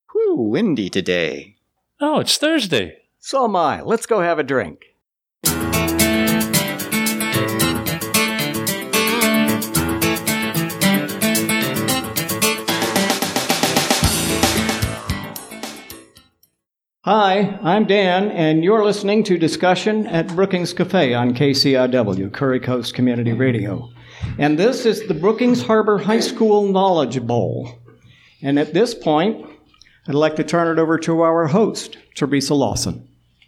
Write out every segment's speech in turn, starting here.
Whew, windy today. Oh, it's Thursday. So am I. Let's go have a drink. Hi, I'm Dan, and you're listening to Discussion at Brookings Cafe on KCIW, Curry Coast Community Radio. And this is the Brookings Harbor High School Knowledge Bowl. And at this point, I'd like to turn it over to our host, Teresa Lawson.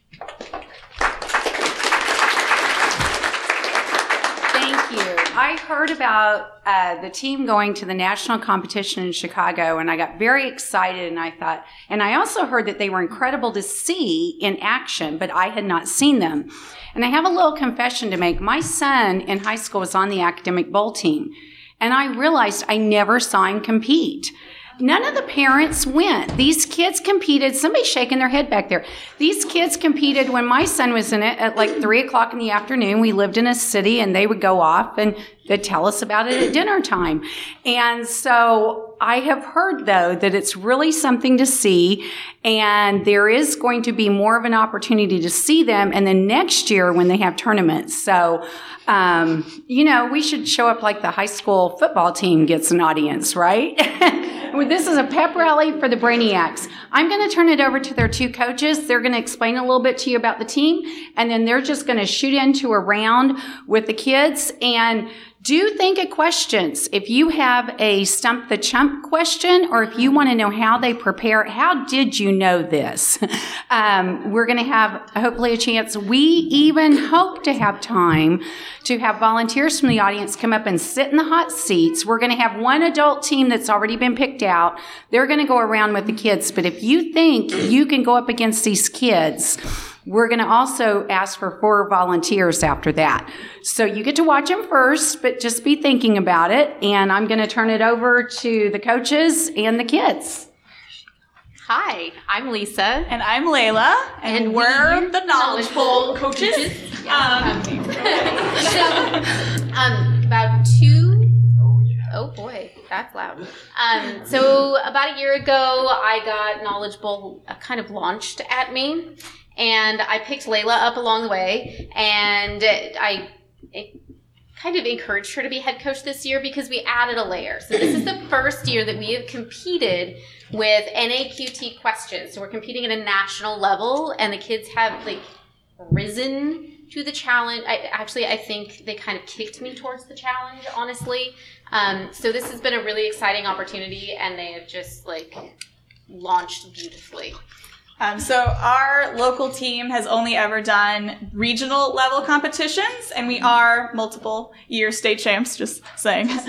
I heard about the team going to the national competition in Chicago, and I got very excited, and I thought, and I also heard that they were incredible to see in action, but I had not seen them. And I have a little confession to make. My son in high school was on the academic bowl team, and I realized I never saw him compete. None of the parents went. These kids competed. Somebody's shaking their head back there. These kids competed when my son was in it at like 3 o'clock in the afternoon. We lived in a city, and they would go off and they'd tell us about it at dinner time. And so I have heard, though, that it's really something to see, and there is going to be more of an opportunity to see them, and then next year when they have tournaments. So, we should show up like the high school football team gets an audience, right? This is a pep rally for the Brainiacs. I'm going to turn it over to their two coaches. They're going to explain a little bit to you about the team, and then they're just going to shoot into a round with the kids. And do think of questions. If you have a Stump the Chump question, or if you want to know how they prepare, how did you know this? We're going to have hopefully a chance. We even hope to have time to have volunteers from the audience come up and sit in the hot seats. We're going to have one adult team that's already been picked out. They're going to go around with the kids. But if you think you can go up against these kids, we're going to also ask for 4 volunteers after that. So you get to watch them first, but just be thinking about it. And I'm going to turn it over to the coaches and the kids. Hi, I'm Lisa. And I'm Layla. And we're the Knowledge Bowl coaches. About 2... Oh boy, that's loud. So about a year ago, I got Knowledge Bowl kind of launched at me. And I picked Layla up along the way, and I kind of encouraged her to be head coach this year because we added a layer. So this is the first year that we have competed with NAQT questions. So we're competing at a national level, and the kids have risen to the challenge. I think they kind of kicked me towards the challenge, honestly. So this has been a really exciting opportunity, and they have just launched beautifully. So our local team has only ever done regional level competitions, and we are multiple year state champs, just saying. But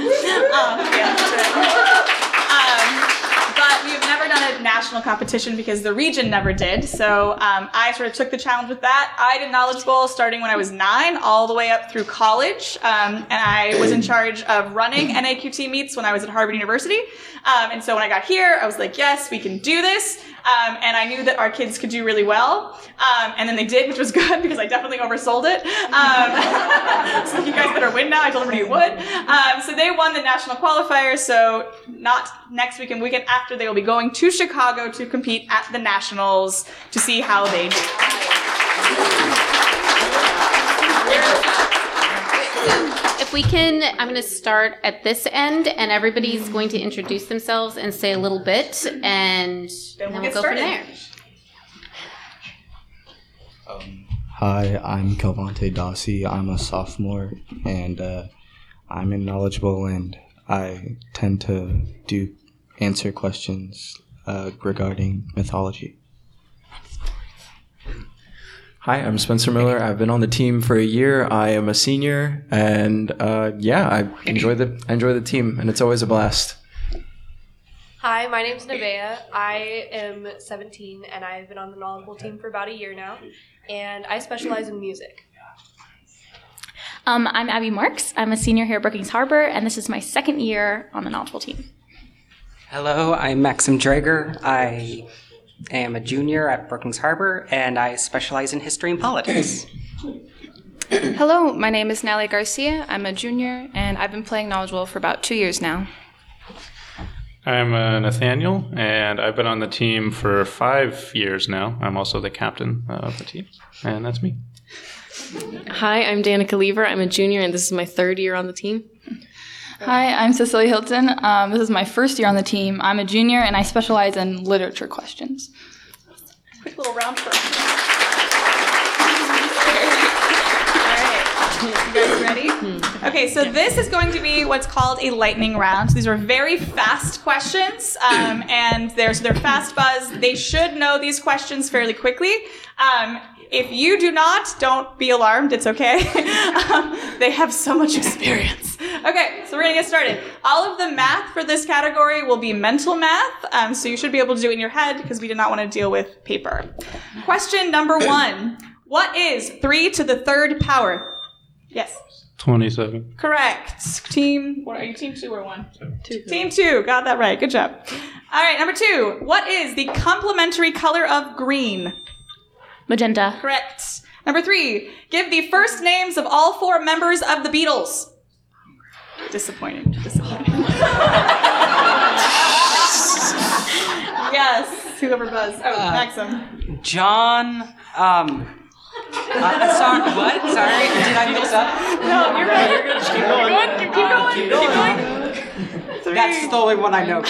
we have never done a national competition because the region never did. So I sort of took the challenge with that. I did Knowledge Bowl starting when I was 9 all the way up through college. And I was in charge of running NAQT meets when I was at Harvard University. And so when I got here, I was like, yes, we can do this. And I knew that our kids could do really well. And then they did, which was good because I definitely oversold it. So you guys better win now. I told everybody you would. So they won the national qualifier. So not next weekend, weekend after, they will be going to Chicago to compete at the nationals to see how they do. If we can, I'm going to start at this end, and everybody's going to introduce themselves and say a little bit, and then we'll go from there. Hi, I'm Calvante Dossi. I'm a sophomore, and I'm in Knowledge Bowl, and I tend to answer questions regarding mythology. Hi, I'm Spencer Miller. I've been on the team for a year. I am a senior, and I enjoy the team, and it's always a blast. Hi, my name's Nevaeh. I am 17, and I've been on the Knowledge Bowl team for about a year now, and I specialize in music. I'm Abby Marks. I'm a senior here at Brookings Harbor, and this is my second year on the Knowledge Bowl team. Hello, I'm Maxim Drager. I am a junior at Brookings Harbor, and I specialize in history and politics. Hello, my name is Natalie Garcia. I'm a junior, and I've been playing Knowledge Bowl for about 2 years now. I'm Nathaniel, and I've been on the team for 5 years now. I'm also the captain of the team, and that's me. Hi, I'm Danica Lever. I'm a junior, and this is my 3rd year on the team. Hi, I'm Cecilia Hilton. This is my 1st year on the team. I'm a junior, and I specialize in literature questions. Quick little round for You guys ready? Okay, so this is going to be what's called a lightning round. These are very fast questions, and they're fast buzz. They should know these questions fairly quickly. If you do not, don't be alarmed. It's okay. They have so much experience. Okay, so we're going to get started. All of the math for this category will be mental math, so you should be able to do it in your head because we did not want to deal with paper. Question number 1. What is 3 to the 3rd power? Yes. 27. Correct. Team, what are you, team 2 or 1? 2. Team 2, got that right. Good job. All right, number 2. What is the complementary color of green? Magenta. Correct. Number 3. Give the first names of all 4 members of the Beatles. Disappointing. Yes. Whoever buzzed. Oh, Maxim. John, sorry, what? Sorry, did I mix up? No, you're right. Keep going. 3. That's the only one I know.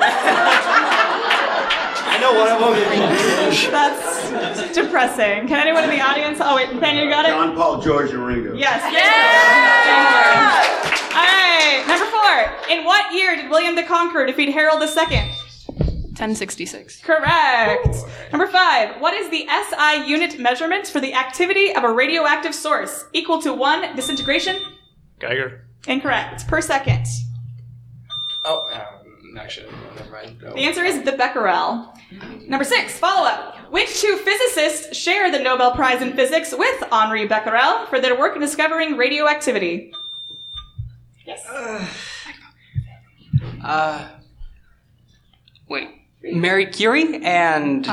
I know one of them. That's depressing. Can anyone in the audience? Oh wait, Nathaniel, you got it? John, Paul, George, and Ringo. Yes. All right. Number 4. In what year did William the Conqueror defeat Harold II? 1066. Correct. Number 5. What is the SI unit measurement for the activity of a radioactive source? Equal to 1 disintegration? Geiger. Incorrect. Per second. Oh, actually, never mind. No. The answer is the becquerel. Number 6. Follow-up. Which 2 physicists share the Nobel Prize in Physics with Henri Becquerel for their work in discovering radioactivity? Yes. Wait. Marie Curie and...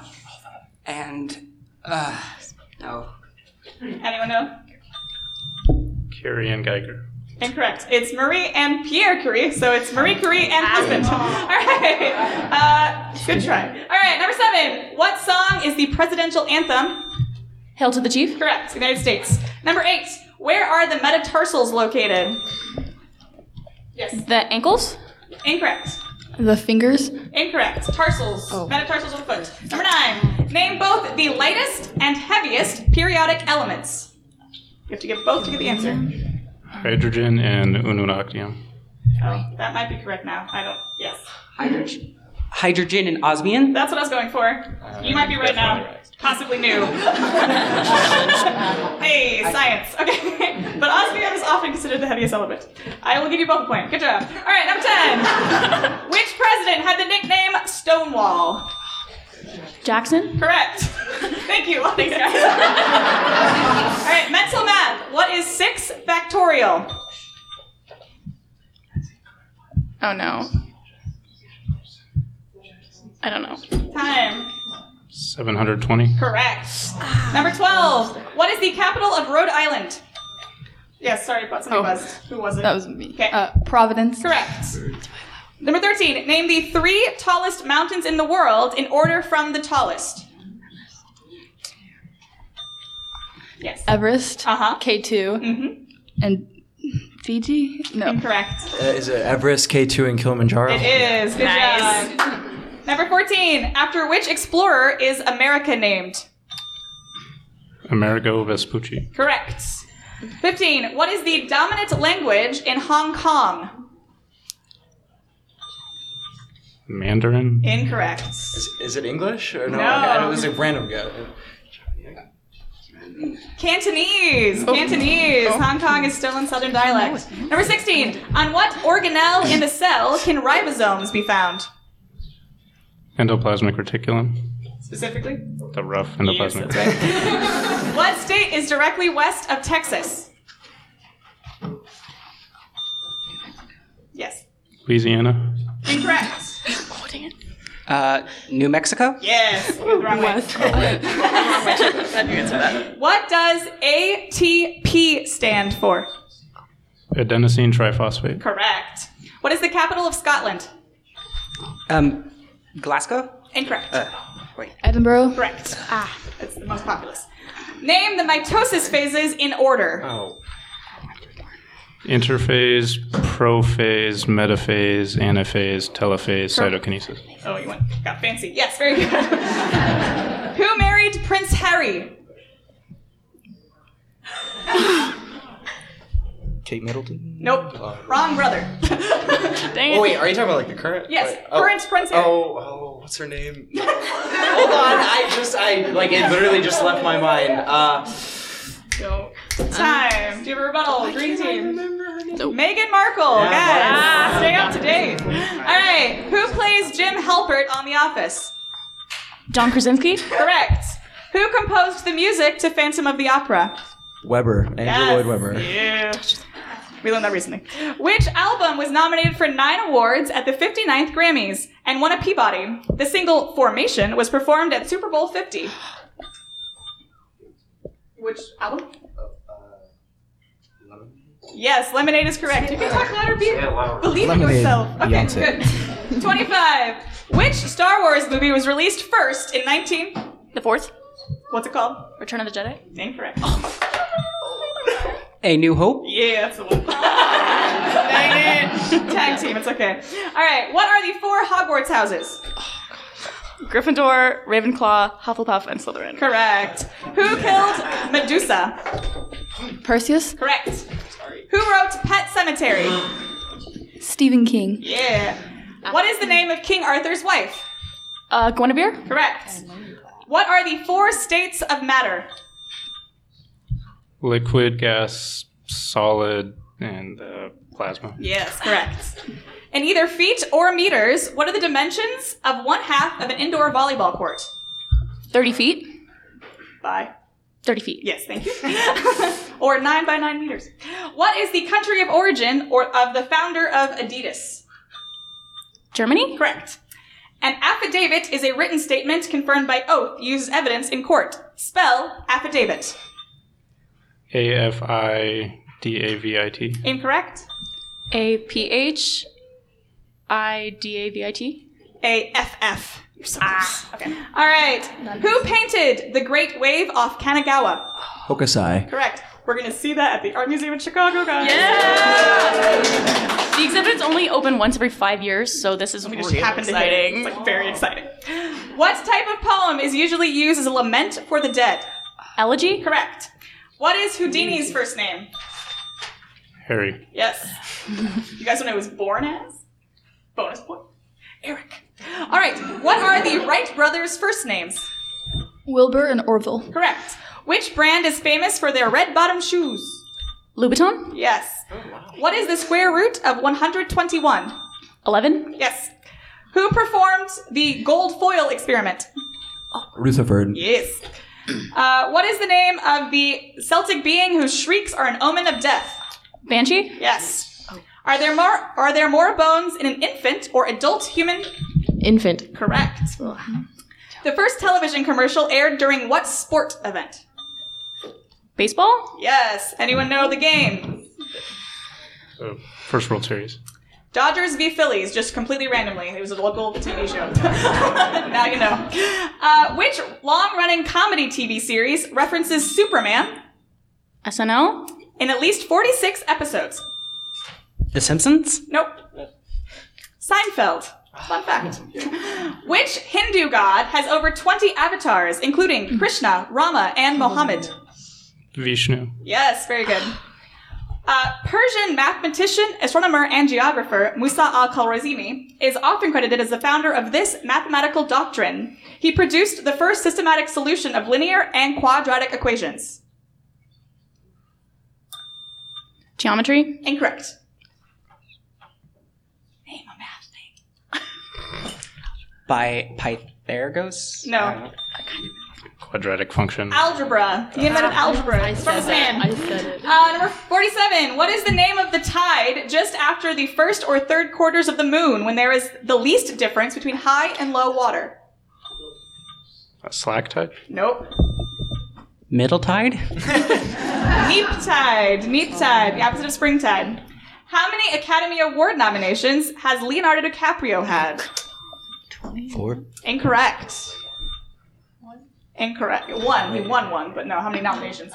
no. Anyone know? Curie and Geiger. Incorrect. It's Marie and Pierre Curie, so it's Marie Curie and husband. All right. Good try. All right, number 7. What song is the presidential anthem? Hail to the Chief. Correct. United States. Number 8. Where are the metatarsals located? Yes. The ankles? Incorrect. The fingers? Incorrect. Tarsals. Metatarsals of the foot. Number 9. Name both the lightest and heaviest periodic elements. You have to give both to get the answer. Hydrogen and ununoctium. Oh, that might be correct now. Yes. Hydrogen and osmium? That's what I was going for. You might be right now. Possibly new. Hey, science. Okay. But osmium is often considered the heaviest element. I will give you both a point. Good job. All right, number 10. Which president had the nickname Stonewall? Jackson? Correct. Thank you. Thanks, guys. All right, mental math. What is 6 factorial? Oh no. I don't know. Time. 720. Correct. Number 12. What is the capital of Rhode Island? Yes, sorry, but somebody buzzed. Who was it? That was me. Okay. Providence. Correct. Number 13. Name the 3 tallest mountains in the world in order from the tallest. Yes. Everest. K2. And Fiji? No. Incorrect. Is it Everest, K2, and Kilimanjaro? It is. Good job. Number 14. After which explorer is America named? Amerigo Vespucci. Correct. 15. What is the dominant language in Hong Kong? Mandarin. Incorrect. Is it English or no? No. It was a random guess. Cantonese. Cantonese. Hong Kong is still in Southern dialect. Number 16. On what organelle in the cell can ribosomes be found? Endoplasmic reticulum. Specifically? The rough endoplasmic. Yes, that's right. What state is directly west of Texas? Yes. Louisiana. Incorrect. Oh, dang it. New Mexico? Yes. The wrong way. What does ATP stand for? Adenosine triphosphate. Correct. What is the capital of Scotland? Glasgow? Incorrect. Edinburgh? Correct. That's the most populous. Name the mitosis phases in order. Oh. Interphase, prophase, metaphase, anaphase, telophase, cytokinesis. Oh, you got fancy. Yes, very good. Who married Prince Harry? Kate Middleton? Nope. Wrong brother. Dang it. Oh wait, are you talking about like the current? Yes, current Prince Harry. Oh, what's her name? Hold on, it literally just left my mind. Go. Time. Do you have a rebuttal? Green team. Nope. Meghan Markle. Yes. Stay up to date. All right. Who plays Jim Halpert on The Office? John Krasinski? Correct. Who composed the music to Phantom of the Opera? Weber, Andrew Lloyd Webber. Yeah. We learned that recently. Which album was nominated for 9 awards at the 59th Grammys and won a Peabody? The single Formation was performed at Super Bowl 50. Which album? Yes, Lemonade is correct. You can talk louder, believe in yourself. Okay, Beyonce. good. 25. Which Star Wars movie was released first in 19... The fourth? What's it called? Return of the Jedi? Incorrect. A New Hope? Yeah, that's the one. Dang it. Tag team, it's okay. All right, what are the 4 Hogwarts houses? Gryffindor, Ravenclaw, Hufflepuff, and Slytherin. Correct. Who killed Medusa? Perseus? Correct. Who wrote Pet Sematary? Stephen King. Yeah. What is the name of King Arthur's wife? Guinevere? Correct. What are the 4 states of matter? Liquid, gas, solid, and plasma. Yes, correct. In either feet or meters, what are the dimensions of 1/2 of an indoor volleyball court? 30 feet? By? 30 feet. Yes, thank you. Or 9 by 9 meters. What is the country of origin of the founder of Adidas? Germany? Correct. An affidavit is a written statement confirmed by oath used as evidence in court. Spell affidavit. AFIDAVIT. Incorrect. APHIDAVIT? AFF. You're so close. Okay. All right. Who painted The Great Wave off Kanagawa? Hokusai. Correct. We're going to see that at the Art Museum in Chicago, guys. Yeah! The exhibit's only open once every 5 years, so this is We really just happened to hit it. exciting. It's like very exciting. What type of poem is usually used as a lament for the dead? Elegy? Correct. What is Houdini's first name? Harry. Yes. You guys know what he was born as? Bonus point. Eric. All right. What are the Wright brothers' first names? Wilbur and Orville. Correct. Which brand is famous for their red-bottom shoes? Louboutin? Yes. What is the square root of 121? 11? Yes. Who performed the gold foil experiment? Rutherford. Yes. What is the name of the Celtic being whose shrieks are an omen of death? Banshee? Yes. Are there more bones in an infant or adult human? Infant. Correct. The first television commercial aired during what sport event? Baseball? Yes. Anyone know the game? First World Series. Dodgers v. Phillies, just completely randomly. It was a local TV show. Now you know. Which long-running comedy TV series references Superman? SNL? In at least 46 episodes. The Simpsons? Nope. Seinfeld. Fun fact. Which Hindu god has over 20 avatars, including Krishna, Rama, and Mohammed? Vishnu. Yes, very good. Persian mathematician, astronomer, and geographer Musa al-Khwarizmi is often credited as the founder of this mathematical doctrine. He produced the first systematic solution of linear and quadratic equations. Geometry? Incorrect. By Pythagoras? No. Quadratic function. Algebra. He invented algebra. I said it. Number 47. What is the name of the tide just after the first or third quarters of the moon when there is the least difference between high and low water? A slack tide? Nope. Middle tide? Neap tide. Neap tide. The opposite of spring tide. How many Academy Award nominations has Leonardo DiCaprio had? 4. Incorrect. Incorrect. One. He won one, but no. How many nominations?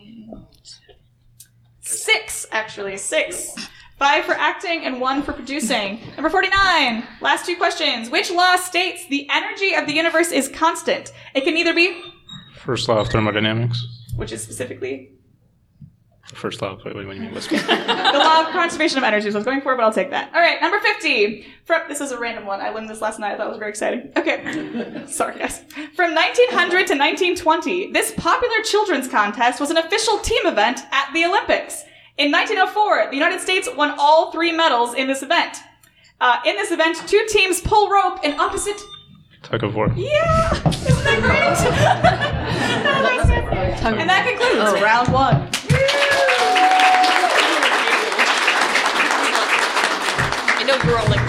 6, actually. 6. 5 for acting and 1 for producing. Number 49. Last 2 questions. Which law states the energy of the universe is constant? It can either be... First law of thermodynamics. Which is specifically... The first law of... What do you mean? What's the law of conservation of energy is what I was going for, but I'll take that. All right, number 50. This is a random one. I learned this last night. I thought it was very exciting. Okay. Sorry, guys. From 1900 to 1920, this popular children's contest was an official team event at the Olympics. In 1904, the United States won all 3 medals in this event. In this event, 2 teams pull rope in opposite... Tug of war. Yeah! Isn't that great? And that concludes round 1. I know you're all like...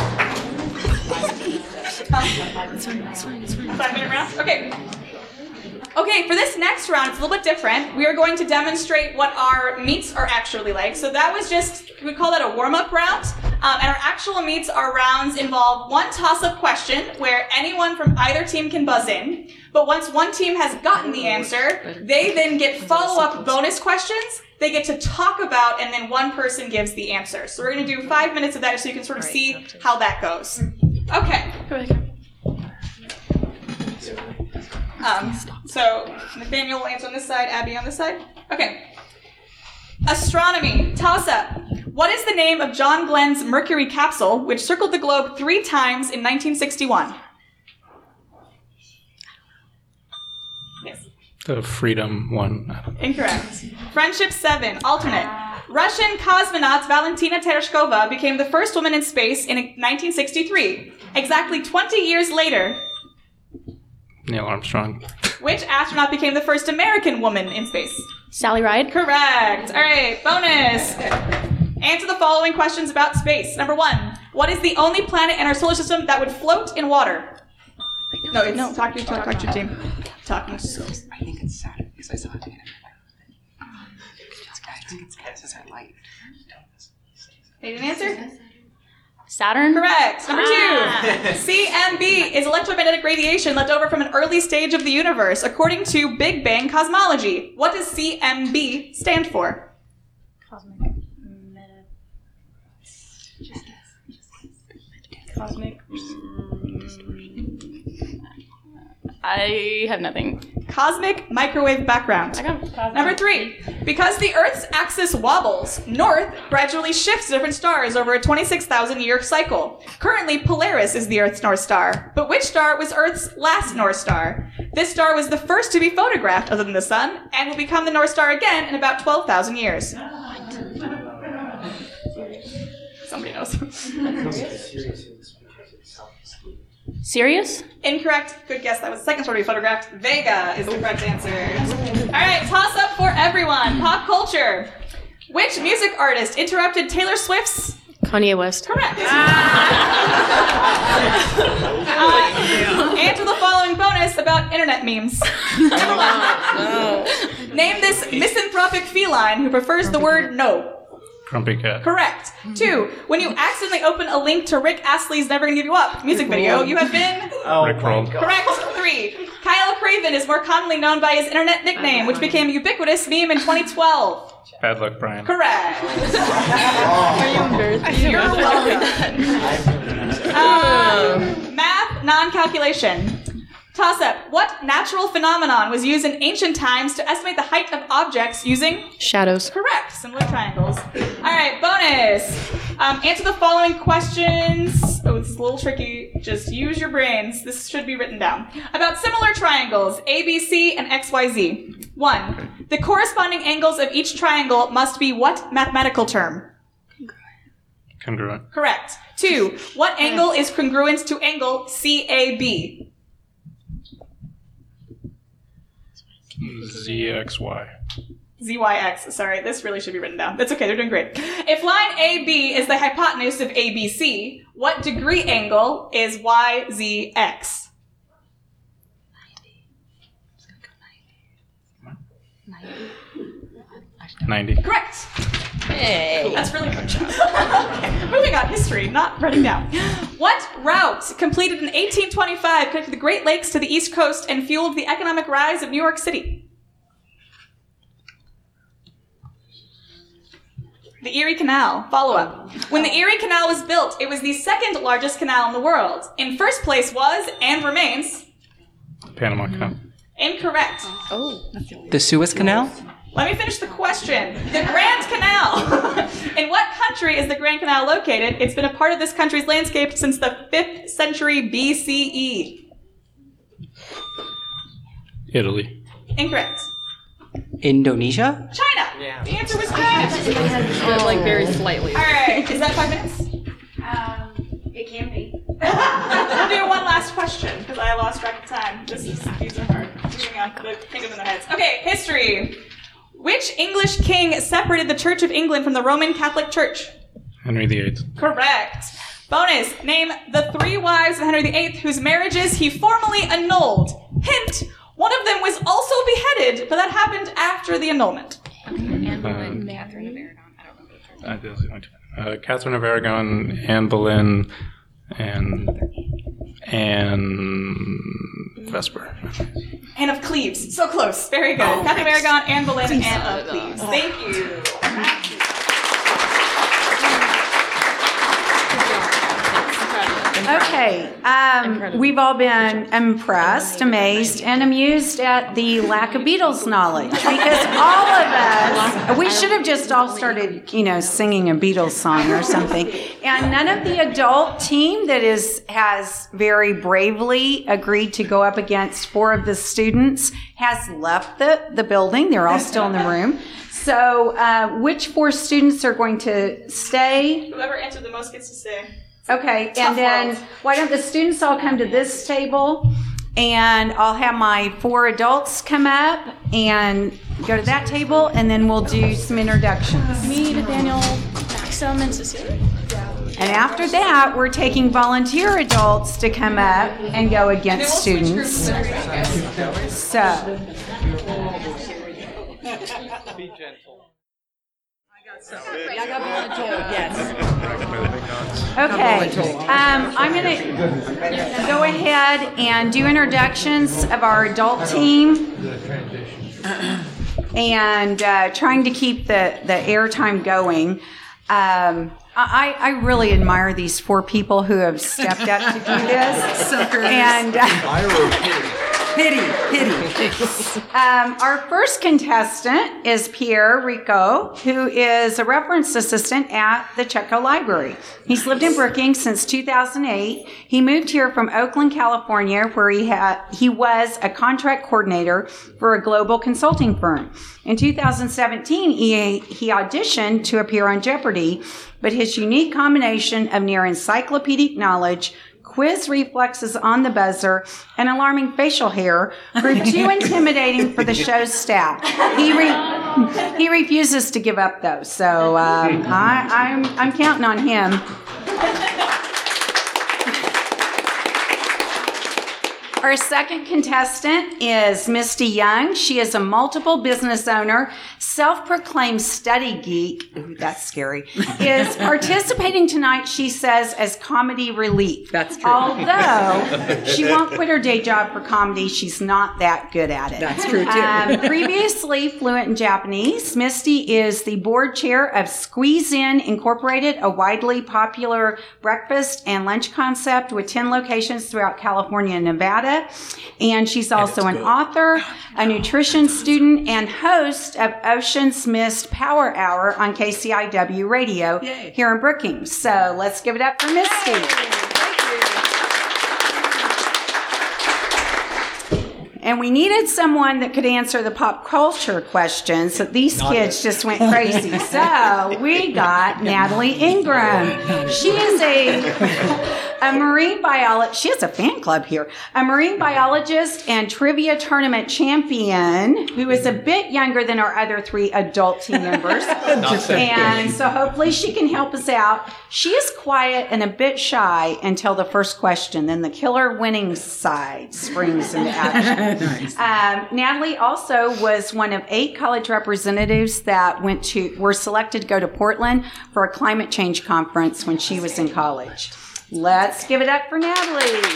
It's fine. 5-minute round? Okay. Okay, for this next round, it's a little bit different. We are going to demonstrate what our meets are actually like. So that was just, we call that a warm-up round. And our actual meets, our rounds involve one toss-up question where anyone from either team can buzz in. But once one team has gotten the answer, they then get follow-up bonus questions they get to talk about, and then one person gives the answer. So we're going to do 5 minutes of that so you can sort of see how that goes. Okay. So Nathaniel will answer on this side, Abby on this side. Okay. Astronomy. Toss up. What is the name of John Glenn's Mercury capsule, which circled the globe 3 times in 1961? Yes. The Freedom one. Incorrect. Friendship 7. Alternate. Russian cosmonaut Valentina Tereshkova became the first woman in space in 1963. Exactly 20 years later, Neil Armstrong. which astronaut became the first American woman in space? Sally Ride. Correct. All right, bonus. Answer the following questions about space. Number 1. What is the only planet in our solar system that would float in water? No. Talk to your team. Talking. I think it's Saturn because I saw it. It's our light. They didn't answer? Saturn. Correct. Number 2. CMB is electromagnetic radiation left over from an early stage of the universe, according to Big Bang cosmology. What does CMB stand for? Cosmic. I have nothing. Cosmic microwave background. Number 3. Because the Earth's axis wobbles, north gradually shifts to different stars over a 26,000-year cycle. Currently, Polaris is the Earth's North Star. But which star was Earth's last North Star? This star was the first to be photographed other than the Sun, and will become the North Star again in about 12,000 years. Somebody knows. Sirius? Incorrect. Good guess. That was the second star to be photographed. Vega is the correct answer. All right, toss up for everyone. Pop culture. Which music artist interrupted Taylor Swift's... Kanye West. Correct. Answer the following bonus about internet memes. Number 1. Name this misanthropic feline who prefers the word no. Grumpy Cat. Correct. 2. When you accidentally open a link to Rick Astley's Never Gonna Give You Up music video, you have been... Rickrolled. Correct. 3. Kyle Craven is more commonly known by his internet nickname, which became a ubiquitous meme in 2012. Bad Luck Brian. Correct. You're welcome. Math, non-calculation. Toss up. What natural phenomenon was used in ancient times to estimate the height of objects using... Shadows. Correct. Similar triangles. All right, bonus. Answer the following questions. Oh, this is a little tricky. Just use your brains. This should be written down. About similar triangles, ABC and XYZ. 1. The corresponding angles of each triangle must be what mathematical term? Congruent. Correct. 2. What angle is congruent to angle CAB? ZXY. ZYX. Sorry, this really should be written down. That's okay, they're doing great. If line AB is the hypotenuse of ABC, what degree angle is YZX? 90. Correct. Hey. That's really good job. Okay, moving on. History, not writing down. What route, completed in 1825, connected the Great Lakes to the East Coast and fueled the economic rise of New York City? The Erie Canal. Follow-up. When the Erie Canal was built, it was the second largest canal in the world. In first place was, and remains... Panama Canal. Incorrect. The Suez Canal? Let me finish the question. The Grand Canal. In what country is the Grand Canal located? It's been a part of this country's landscape since the 5th century BCE. Italy. Incorrect. Indonesia? China. Yeah. The answer was China. Like very slightly. All right. Is that 5 minutes? It can be. We'll do one last question because I lost track of time. These are hard. Moving on. Think of them in their heads. Okay. History. Which English king separated the Church of England from the Roman Catholic Church? Henry VIII. Correct. Bonus. Name the 3 wives of Henry VIII whose marriages he formally annulled. Hint. One of them was also beheaded, but that happened after the annulment. Anne Boleyn, Catherine of Aragon. I don't know. Catherine of Aragon, Anne Boleyn, and Vesper. Anne of Cleves. So close. Very good. Catherine of Aragon, Anne Boleyn, and Anne of Cleves. Thank you. Okay, we've all been impressed, amazed, and amused at the lack of Beatles knowledge because all of us, we should have just all started, singing a Beatles song or something. And none of the adult team that has very bravely agreed to go up against 4 of the students has left the building. They're all still in the room. So which 4 students are going to stay? Whoever answered the most gets to stay. Okay, and then why don't the students all come to this table, and I'll have my 4 adults come up and go to that table, and then we'll do some introductions. Me, Nathaniel, Maxim, and Cecilia. And after that, we're taking volunteer adults to come up and go against students. So. Be gentle. I got volunteered, yes. Okay, I'm going to go ahead and do introductions of our adult team and trying to keep the airtime going. I really admire these 4 people who have stepped up to do this. Suckers. And Pity. Our first contestant is Pierre Rico, who is a reference assistant at the Chetco Library. He's lived in Brookings since 2008. He moved here from Oakland, California, where he was a contract coordinator for a global consulting firm. In 2017, he auditioned to appear on Jeopardy, but his unique combination of near encyclopedic knowledge, quiz reflexes on the buzzer, and alarming facial hair proved too intimidating for the show's staff. He refuses to give up, though, so I'm counting on him. Our second contestant is Misty Young. She is a multiple business owner, self-proclaimed study geek. Ooh, that's scary. Is participating tonight, she says, as comedy relief. That's true. Although she won't quit her day job for comedy, she's not that good at it. That's true, too. Previously fluent in Japanese, Misty is the board chair of Squeeze In Incorporated, a widely popular breakfast and lunch concept with 10 locations throughout California and Nevada. And she's also an author, a nutrition student, and host of Ocean's Mist Power Hour on KCIW Radio here in Brookings. So let's give it up for Misty. And we needed someone that could answer the pop culture questions. So these kids just went crazy. So we got Natalie Ingram. She is a marine biologist. She has a fan club here. A marine biologist and trivia tournament champion who is a bit younger than our other 3 adult team members. And so hopefully she can help us out. She is quiet and a bit shy until the first question. Then the killer winning side springs into action. Nice. Natalie also was one of 8 college representatives that were selected to go to Portland for a climate change conference when she was in college. Let's give it up for Natalie.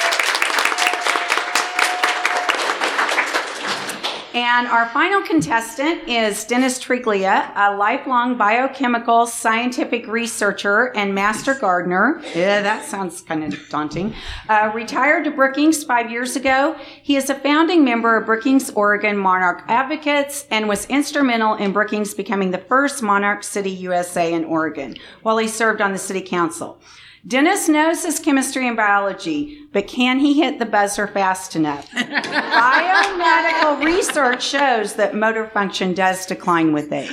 And our final contestant is Dennis Triglia, a lifelong biochemical scientific researcher and master gardener. Yeah, that sounds kind of daunting. Retired to Brookings 5 years ago. He is a founding member of Brookings, Oregon Monarch Advocates and was instrumental in Brookings becoming the first Monarch City USA in Oregon while he served on the city council. Dennis knows his chemistry and biology, but can he hit the buzzer fast enough? Biomedical research shows that motor function does decline with age.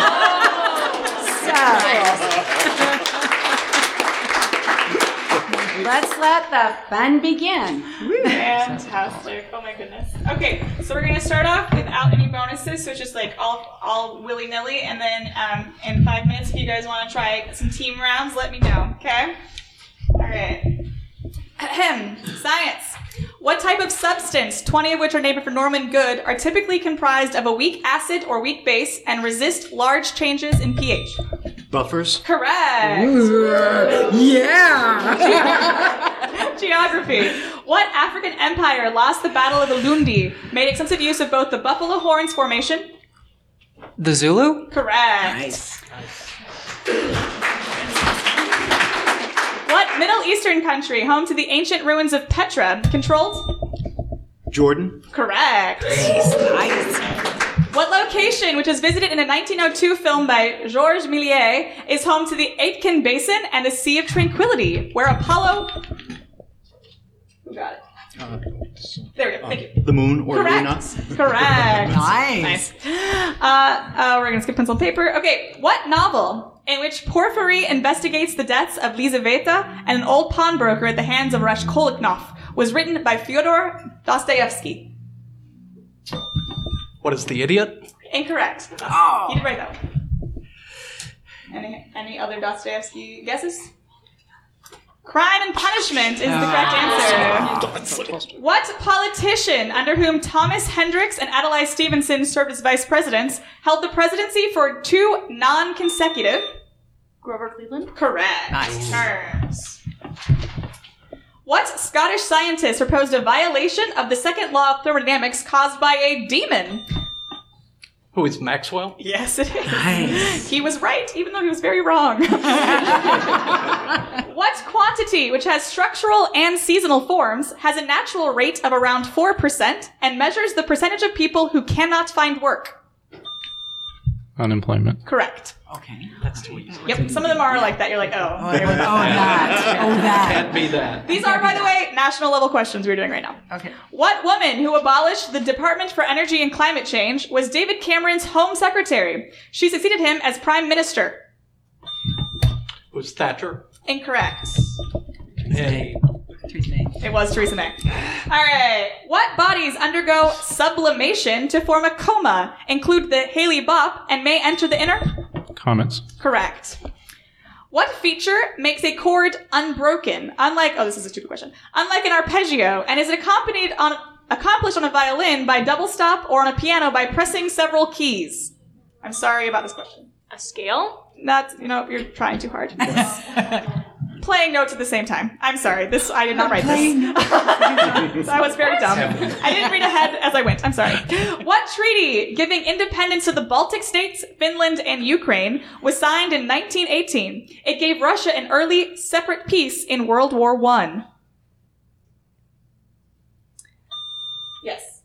Let's let the fun begin. Fantastic. Oh my goodness. Okay, so we're going to start off without any bonuses, so it's just like all willy-nilly, and then in 5 minutes, if you guys want to try some team rounds, let me know, okay? All right. Science. What type of substance, 20 of which are named for Norman Good, are typically comprised of a weak acid or weak base and resist large changes in pH? Buffers. Correct. Yeah. Geography. What African empire lost the Battle of Ulundi, made extensive use of both the Buffalo Horns formation? The Zulu? Correct. Nice. What Middle Eastern country, home to the ancient ruins of Petra, controlled? Jordan. Correct. Nice. What location, which was visited in a 1902 film by Georges Méliès, is home to the Aitken Basin and the Sea of Tranquility, where Apollo... Who got it? There we go. Thank you. The moon or Correct. Venus. Correct. Nice. We're going to skip pencil and paper. Okay. What novel, in which Porphyry investigates the deaths of Lizaveta and an old pawnbroker at the hands of Raskolnikov, was written by Fyodor Dostoevsky? What is The Idiot? Incorrect. Oh. You did right, though. Any other Dostoevsky guesses? Crime and Punishment is the correct answer. What politician, under whom Thomas Hendricks and Adlai Stevenson served as vice presidents, held the presidency for 2 non-consecutive? Grover Cleveland? Correct. Nice. Terms. What Scottish scientist proposed a violation of the second law of thermodynamics caused by a demon? Who is Maxwell? Yes, it is. Nice. He was right, even though he was very wrong. What quantity, which has structural and seasonal forms, has a natural rate of around 4% and measures the percentage of people who cannot find work? Unemployment. Correct. Okay, that's too easy. Yep, some of them are like that. You're like, oh. that. Can't be that. These are, by the way, national level questions we're doing right now. Okay. What woman who abolished the Department for Energy and Climate Change was David Cameron's Home Secretary? She succeeded him as Prime Minister. Was Thatcher? Incorrect. Hey. It was Theresa May. All right. What bodies undergo sublimation to form a coma? Include the Hale-Bopp and may enter the inner? Comets. Correct. What feature makes a chord unbroken? This is a stupid question. Unlike an arpeggio, and is it accomplished on a violin by double stop or on a piano by pressing several keys? I'm sorry about this question. A scale? You're trying too hard. Playing notes at the same time. I'm sorry. I did not write this. So I was very dumb. I didn't read ahead as I went. I'm sorry. What treaty giving independence to the Baltic states, Finland, and Ukraine was signed in 1918? It gave Russia an early separate peace in World War I. Yes.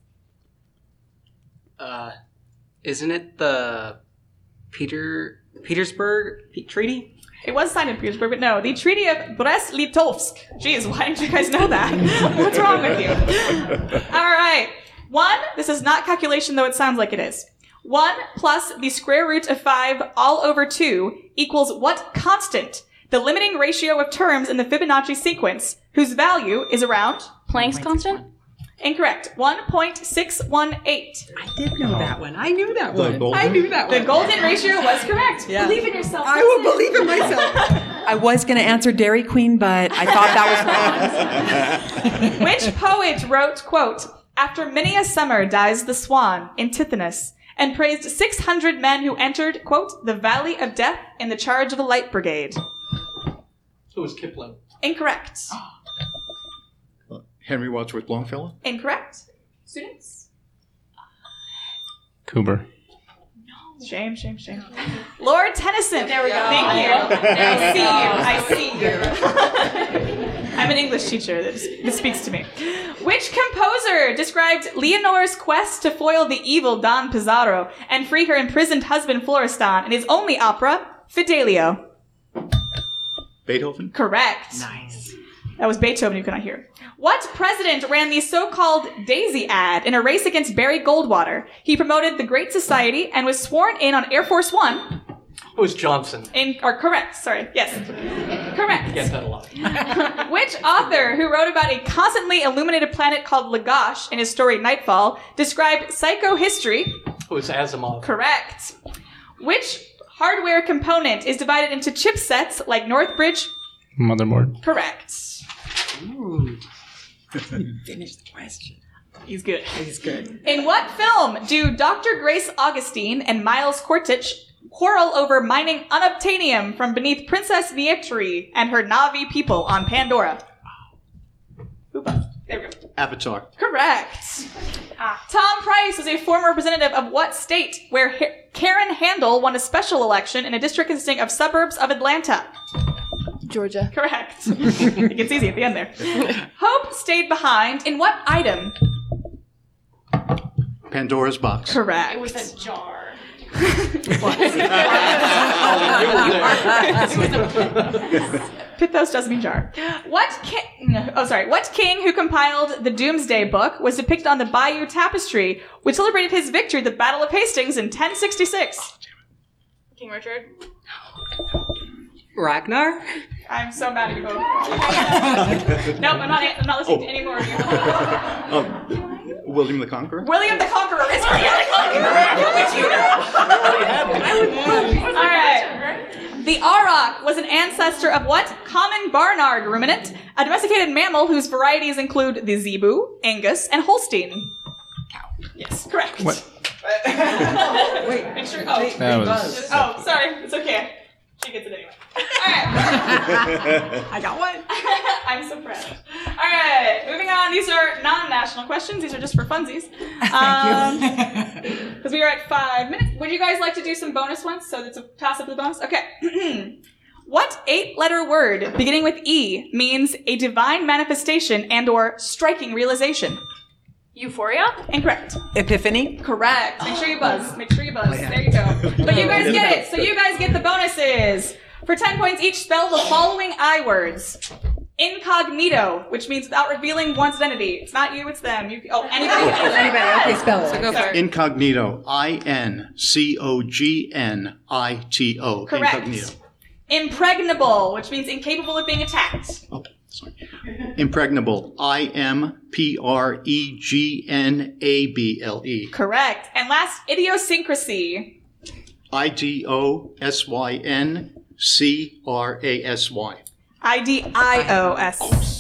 Isn't it the Petersburg Treaty? It was signed in Petersburg, but no. The Treaty of Brest-Litovsk. Jeez, why didn't you guys know that? What's wrong with you? All right. 1, this is not calculation, though it sounds like it is. 1 plus the square root of 5 all over 2 equals what constant? The limiting ratio of terms in the Fibonacci sequence, whose value is around? Planck's constant? Incorrect. 1.618. I did know that one. I knew that one. The golden ratio was correct. Yeah. Believe in yourself. I will believe in myself. I was going to answer Dairy Queen, but I thought that was wrong. Which poet wrote, quote, "After many a summer dies the swan in Tithonus, and praised 600 men who entered, quote, the valley of death in the charge of a light brigade"? Who was Kipling? Incorrect. Henry Wadsworth Longfellow? Incorrect. Students? Cooper. Shame. Lord Tennyson. There we go. Thank you. I see you. I'm an English teacher. This speaks to me. Which composer described Leonore's quest to foil the evil Don Pizarro and free her imprisoned husband Florestan in his only opera, Fidelio? Beethoven? Correct. Nice. That was Beethoven you could not hear. What president ran the so-called Daisy ad in a race against Barry Goldwater? He promoted the Great Society and was sworn in on Air Force One. It was Johnson. Correct. Sorry. Yes. Correct. Get that a lot. Which author who wrote about a constantly illuminated planet called Lagash in his story Nightfall described psychohistory? It was Asimov. Correct. Which hardware component is divided into chipsets like Northbridge? Motherboard. Correct. Ooh. Finish the question. He's good. He's good. In what film do Dr. Grace Augustine and Miles Cortich quarrel over mining unobtainium from beneath Princess Nietri and her Na'vi people on Pandora? There we go. Avatar. Correct. Tom Price was a former representative of what state where Karen Handel won a special election in a district consisting of suburbs of Atlanta? Georgia. Correct. It gets easy at the end there. Hope stayed behind in what item? Pandora's box. Correct. It was a jar. Pithos doesn't mean jar. What king who compiled the Doomsday Book was depicted on the Bayeux Tapestry, which celebrated his victory at the Battle of Hastings in 1066? King Richard. Ragnar? I'm so mad at you both. Nope, I'm not listening to any more of you. William the Conqueror? William the Conqueror is correct. How would you know? All right. The auroch was an ancestor of what common Barnard ruminant, a domesticated mammal whose varieties include the zebu, Angus, and Holstein? Cow. Yes, correct. What? Wait, make sure. Oh, sorry. It's okay. She gets it anyway. All right. I got one. I'm so proud. All right, moving on. These are non-national questions. These are just for funsies. Because we are at 5 minutes. Would you guys like to do some bonus ones? So that's a toss up of the bonus. Okay. What 8-letter word beginning with E means a divine manifestation and/or striking realization? Euphoria? Incorrect. Epiphany? Correct. Make sure you buzz. There you go. But you guys get it. So you guys get the bonuses. For 10 points each, spell the following I words. Incognito, which means without revealing one's identity. It's not you, it's them. Anybody. Anybody. Okay, spell it. So go for it. Incognito. INCOGNITO. Correct. Incognito. Impregnable, which means incapable of being attacked. Oh, sorry. Impregnable. IMPREGNABLE. Correct. And last, idiosyncrasy. IDOSYNCRASY. IDIOS.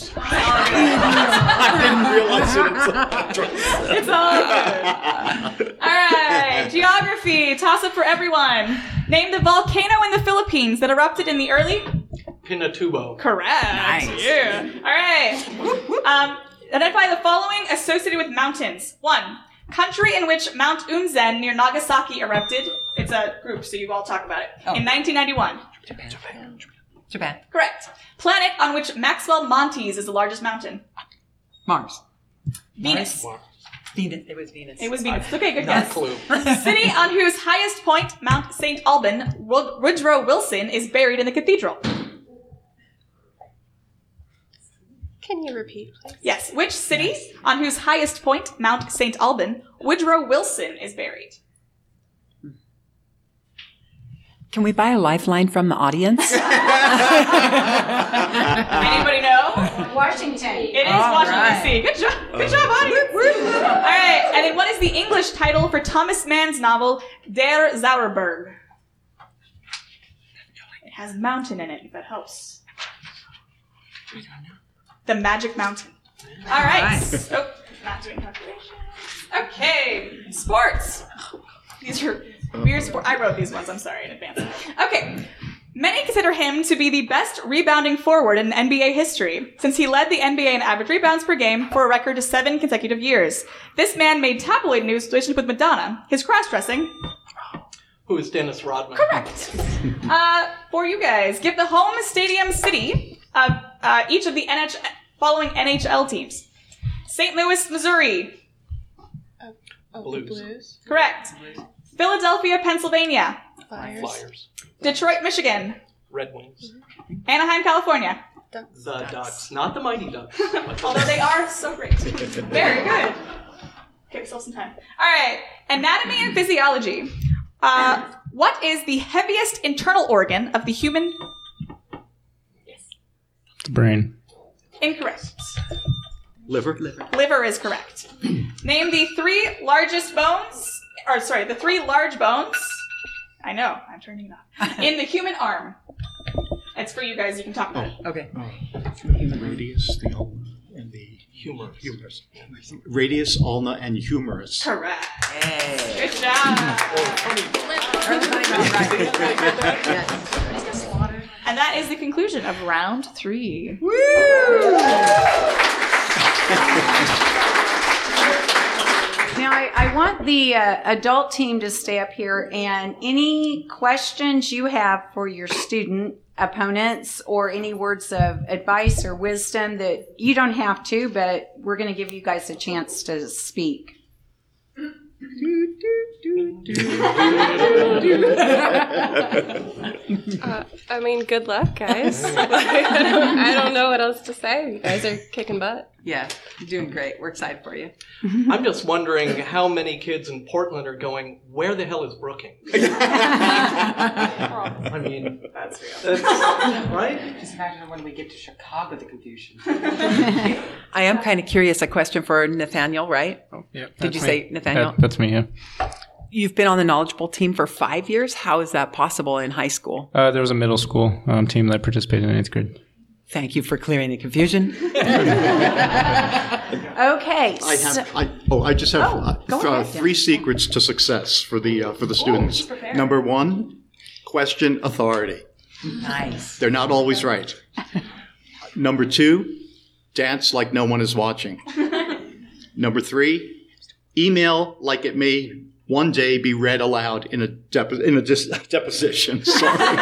I didn't realize it. It's all good. All right. Geography. Toss up for everyone. Name the volcano in the Philippines that erupted in the early... Pinatubo. Correct. Nice. Yeah. All right. Identify the following associated with mountains. 1. Country in which Mount Unzen near Nagasaki erupted. It's a group, so you all talk about it. In 1991. Japan. Correct. Planet on which Maxwell Montes is the largest mountain. Mars. Venus. Venus. It was Venus. It was Venus. Okay, good Not guess. a clue. City on whose highest point, Mount St. Alban, Woodrow Wilson is buried in the cathedral. Can you repeat, please? Yes. Which city on whose highest point, Mount St. Alban, Woodrow Wilson is buried? Can we buy a lifeline from the audience? Anybody know? Washington. It is Washington, D.C. Good job. Good job, audience. All right. And then what is the English title for Thomas Mann's novel, Der Zauberberg? It has mountain in it, if that helps. The Magic Mountain. All right. Oh, not doing calculations. Okay. Sports. These are weird sports. I wrote these ones. I'm sorry in advance. Okay. Many consider him to be the best rebounding forward in NBA history, since he led the NBA in average rebounds per game for a record of 7 consecutive years. This man made tabloid news relationship with Madonna. His cross-dressing. Who is Dennis Rodman? Correct. For you guys, give the home stadium city of each of the following NHL teams. St. Louis, Missouri. Blues. Correct. Philadelphia, Pennsylvania. Flyers. Detroit, Michigan. Red Wings. Anaheim, California. The Ducks. Not the Mighty Ducks. Although they are so great. Very good. Give yourself some time. All right. Anatomy and physiology. What is the heaviest internal organ of the human? The brain. Incorrect. Liver. Liver is correct. Name the three large bones. I know, I'm turning it off. In the human arm. It's for you guys, you can talk about it. Okay. The radius, the ulna, and the humerus. Radius, ulna, and humerus. Correct. Hey. Good job. And that is the conclusion of round 3. Woo! Now, I want the adult team to stay up here, and any questions you have for your student opponents or any words of advice or wisdom that you don't have to, but we're going to give you guys a chance to speak. I mean, good luck, guys. I don't know what else to say. You guys are kicking butt. Yeah, you're doing great. We're excited for you. I'm just wondering how many kids in Portland are going, where the hell is Brookings? I mean, that's right? Just imagine when we get to Chicago, the confusion. I am kind of curious. A question for Nathaniel, right? Oh, yeah. Did you say Nathaniel? That's me, yeah. You've been on the Knowledge Bowl team for 5 years. How is that possible in high school? There was a middle school team that participated in 8th grade. Thank you for clearing the confusion. Okay. I just have 3 secrets to success for the students. Number 1, question authority. Nice. They're not always right. Number 2, dance like no one is watching. Number 3, email like it may one day be read aloud in a deposition. Sorry.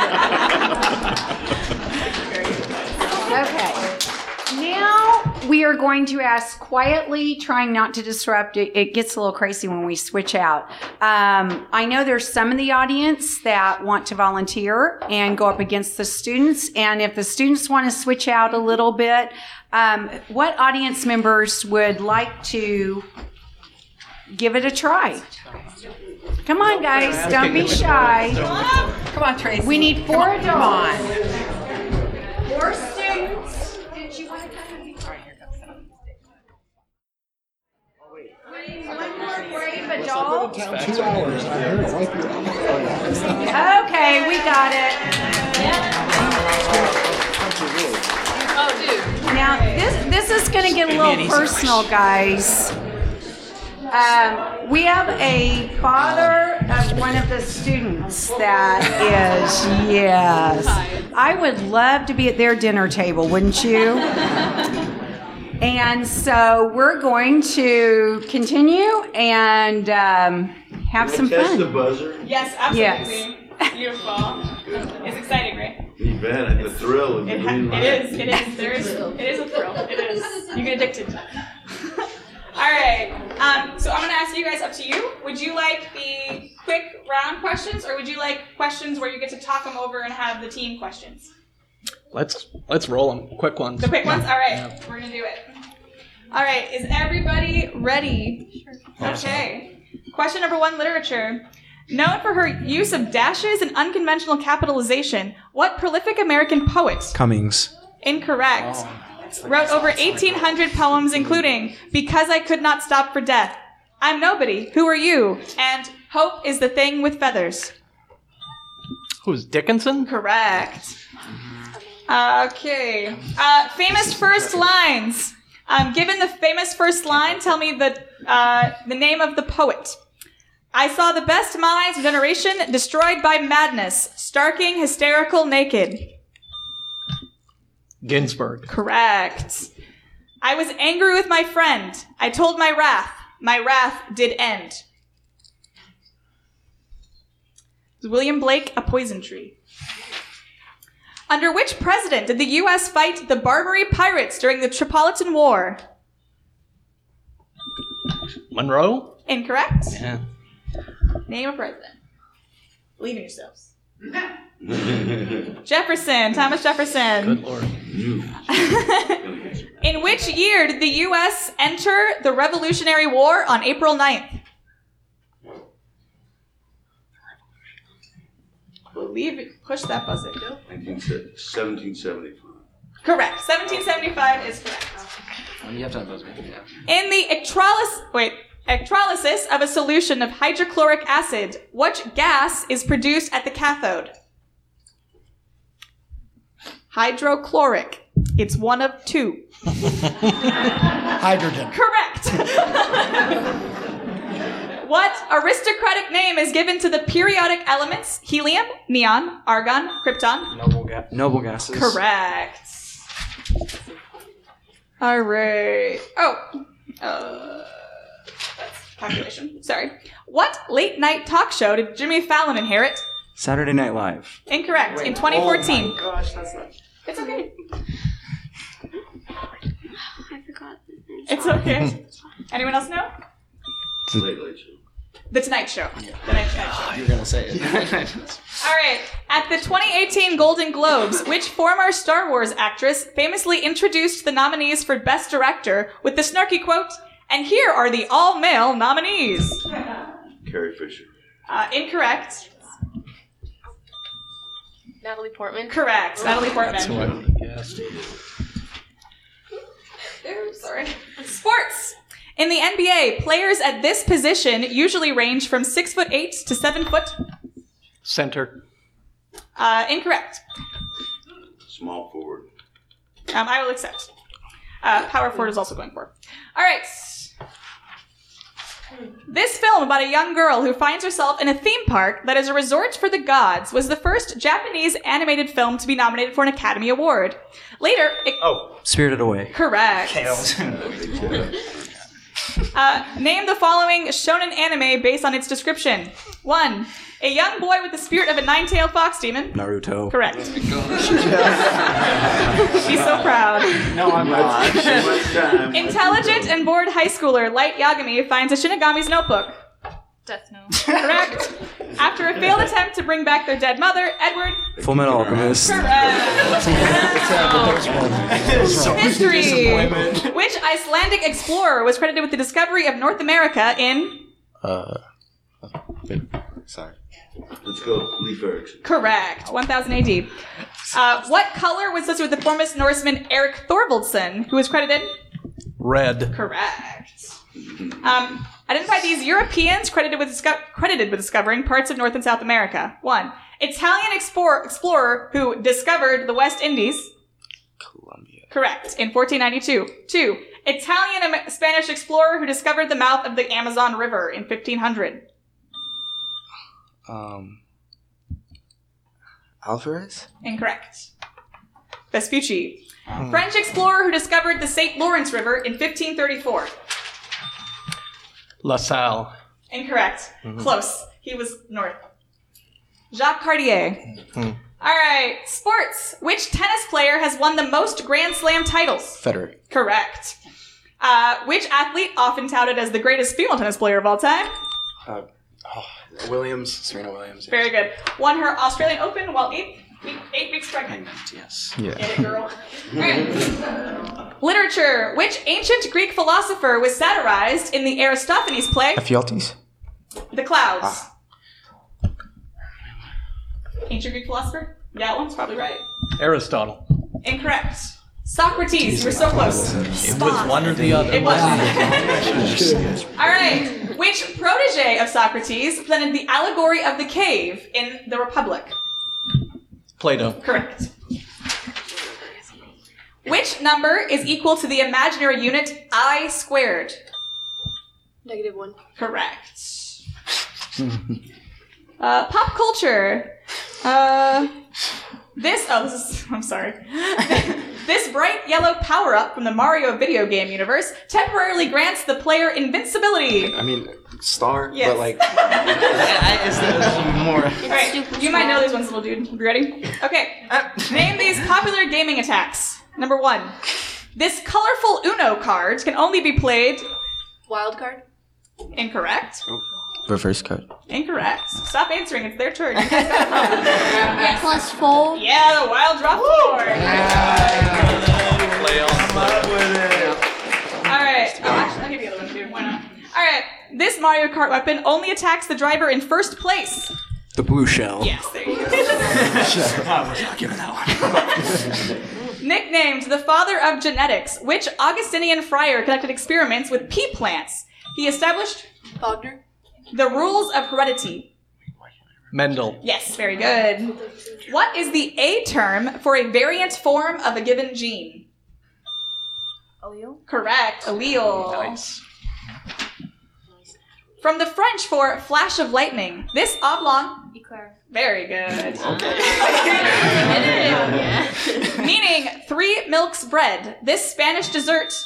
Okay. Now we are going to ask quietly, trying not to disrupt. It gets a little crazy when we switch out. I know there's some in the audience that want to volunteer and go up against the students. And if the students want to switch out a little bit, what audience members would like to give it a try? Come on, guys. Don't be shy. Come on, Tracy. We need 4 adults. Come on. 4 students. Did you want to come? One more brave adult. 2 hours. Okay, we got it. Oh, dude. Now, this is going to get a little personal, guys. We have a father of one of the students that is, yes. I would love to be at their dinner table, wouldn't you? And so we're going to continue and have some fun. Catch the buzzer? Yes, absolutely. Yes. Beautiful. It's exciting, right? You bet. The thrill of the green light. It is. It is a thrill. It is. You get addicted to it. All right. So I'm going to ask you guys, up to you. Would you like the quick round questions, or would you like questions where you get to talk them over and have the team questions? Let's roll them. Quick ones. The quick ones? All right. We're going to do it. All right. Is everybody ready? Sure. Okay. Question number 1, literature. Known for her use of dashes and unconventional capitalization, what prolific American poet? Cummings. Incorrect. Wrote over 1,800 poems, including Because I Could Not Stop for Death, I'm Nobody, Who Are You, and Hope is the Thing with Feathers. Who's Dickinson? Correct. Okay. Famous first lines. Given the famous first line, tell me the name of the poet. I saw the best minds of generation destroyed by madness, starking, hysterical, naked. Ginsburg. Correct. I was angry with my friend. I told my wrath. My wrath did end. Was William Blake a poison tree? Under which president did the U.S. fight the Barbary pirates during the Tripolitan War? Monroe? Incorrect. Yeah. Name a president. Believe in yourselves. Jefferson. Thomas Jefferson. Good Lord. In which year did the U.S. enter the Revolutionary War on April 9th? Believe it. Push that buzzer. 1775. Correct. 1775 is correct. You have to unbuzz me. Yeah. In the electrolysis of a solution of hydrochloric acid, what gas is produced at the cathode? Hydrochloric. It's one of two. Hydrogen. Correct. What aristocratic name is given to the periodic elements helium, neon, argon, krypton? Noble gases. Correct. All right. That's calculation. Sorry. What late night talk show did Jimmy Fallon inherit? Saturday Night Live. Incorrect. In 2014. Oh my gosh, that's not... It's okay. I forgot. It's okay. Anyone else know? Late Show. The Tonight Show. The Tonight Show. You're gonna say it. All right. At the 2018 Golden Globes, which former Star Wars actress famously introduced the nominees for Best Director with the snarky quote, "And here are the all-male nominees"? Carrie Fisher. Incorrect. Natalie Portman. Correct. Natalie Portman. That's what I would have guessed. Oops, sorry. Sports. In the NBA, players at this position usually range from 6'8" to 7 foot. Center. Incorrect. Small forward. I will accept. Power forward is also going for. All right. This film about a young girl who finds herself in a theme park that is a resort for the gods was the first Japanese animated film to be nominated for an Academy Award. Later, Spirited Away. Correct. Name the following shonen anime based on its description. 1. A young boy with the spirit of a nine-tailed fox demon. Naruto. Correct. Be so proud. No, I'm not. Intelligent and bored high schooler Light Yagami finds a Shinigami's notebook. Death Note. Correct. After a failed attempt to bring back their dead mother, Edward. Full Metal Alchemist. History. Which Icelandic explorer was credited with the discovery of North America in? Sorry. Let's go. Leif Erikson. Correct. 1000 AD. What color was associated with the foremost Norseman Eric Thorvaldsson, who was credited? Red. Correct. Identify these Europeans credited with discovering parts of North and South America. 1. Italian explorer who discovered the West Indies. Colombia. Correct. In 1492. 2. Italian Spanish explorer who discovered the mouth of the Amazon River in 1500. Alvarez? Incorrect. Vespucci. French explorer who discovered the St. Lawrence River in 1534. La Salle. Incorrect. Close. He was north. Jacques Cartier. All right. Sports. Which tennis player has won the most Grand Slam titles? Federer. Correct. Which athlete, often touted as the greatest female tennis player of all time? Williams. Serena Williams. Very good. Won her Australian Open while 8 weeks pregnant. Yes. Yeah. Get it, girl. All right. Literature. Which ancient Greek philosopher was satirized in the Aristophanes play? Ephialtes? The Clouds. Ancient Greek philosopher? That one's probably right. Aristotle. Incorrect. Socrates. You were so close. It was one or the other. It was. All right. Which protege of Socrates presented the allegory of the cave in the Republic? Plato. Correct. Which number is equal to the imaginary unit I squared? -1. Correct. Pop culture. I'm sorry. This bright yellow power-up from the Mario video game universe temporarily grants the player invincibility. I mean, star, Yes. but like... more. All right, you might know these ones, little dude. You ready? Okay. Name these popular gaming attacks. Number 1. This colorful Uno card can only be played... Wild card? Incorrect. Reverse card. Incorrect. Stop answering. It's their turn. You guys got it. Plus 4. Yeah, the wild draw 4. All right. Oh, actually, I'll give you the other one too. Why not? All right. This Mario Kart weapon only attacks the driver in first place. The blue shell. Yes, there you go. I was not given that one. Nicknamed the father of genetics, which Augustinian friar conducted experiments with pea plants? He established Wagner? the rules of heredity. Mendel. Yes, very good. What is the A term for a variant form of a given gene? Allele? Correct, allele. Nice. From the French for flash of lightning, this oblong. Eclair. Very good. Meaning 3 milks bread. This Spanish dessert.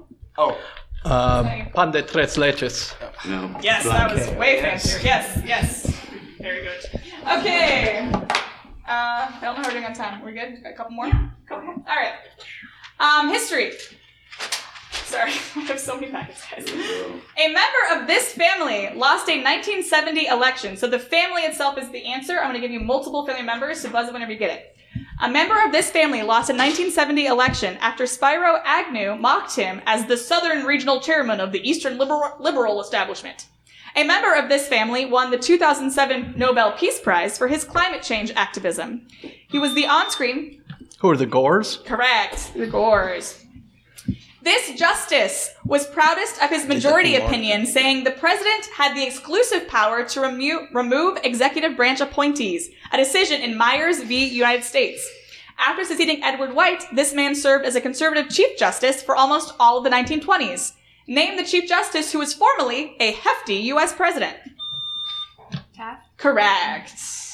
Pan de tres leches. No. Yes, that was way fancier. Yes. Very good. Okay. I don't know how we're doing on time. We're good? Got a couple more? All right. History. Sorry, I have so many packets, guys. A member of this family lost a 1970 election. So the family itself is the answer. I'm going to give you multiple family members, so buzz it whenever you get it. A member of this family lost a 1970 election after Spyro Agnew mocked him as the Southern Regional Chairman of the Eastern Liberal Establishment. A member of this family won the 2007 Nobel Peace Prize for his climate change activism. He was the on-screen... Who are the Gores? Correct, the Gores. This justice was proudest of his majority opinion, saying the president had the exclusive power to remove executive branch appointees, a decision in Myers v. United States. After succeeding Edward White, this man served as a conservative chief justice for almost all of the 1920s. Name the chief justice who was formerly a hefty U.S. president. Taft? Correct.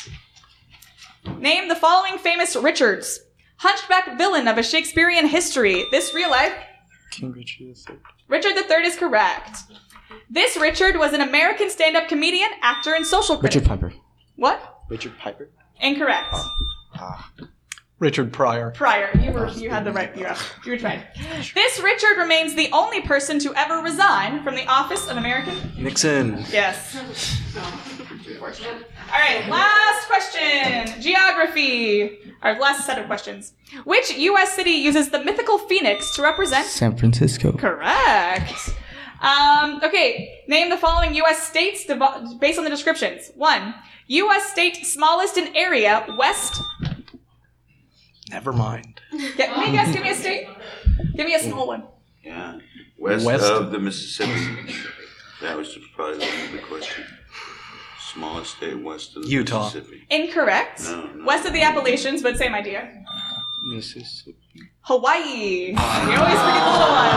Name the following famous Richards. Hunchback villain of a Shakespearean history. This real life... King Richard III. Richard III is correct. This Richard was an American stand-up comedian, actor, and social critic. Richard Piper. What? Richard Piper. Incorrect. Richard Pryor. Pryor. You had the right. You were trying. This Richard remains the only person to ever resign from the office of American... Nixon. Yes. Unfortunate. All right, last question. Geography. Our last set of questions. Which U.S. city uses the mythical phoenix to represent... San Francisco. Correct. Okay, name the following U.S. states based on the descriptions. 1. U.S. state smallest in area, west... Never mind. Give me a state. Give me a small one. Yeah. West of the Mississippi. That was probably the question. Smallest state west of the Utah. Mississippi. Incorrect. No. West of the Appalachians, but same idea. Mississippi. Hawaii. You always forget the little one.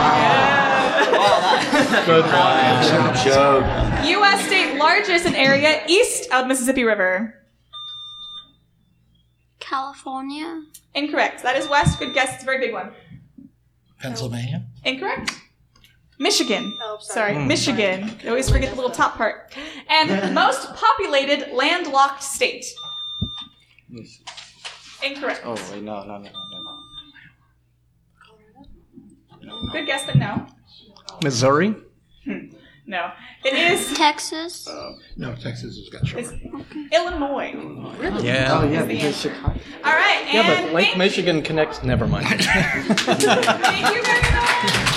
Yeah. Good one. Joke. U.S. state largest in area east of Mississippi River. California. Incorrect. That is west. Good guess. It's a very big one. Pennsylvania. Incorrect. Michigan. Oh, sorry. Michigan. You always forget the little top part. And most populated landlocked state. Incorrect. Oh, wait, no. Good guess, but no. Missouri. No. It is Texas. No, Texas has got short. Illinois. Really? Yeah. Oh, yeah, because All right. And yeah, but Lake Michigan connects. Never mind. thank you very much.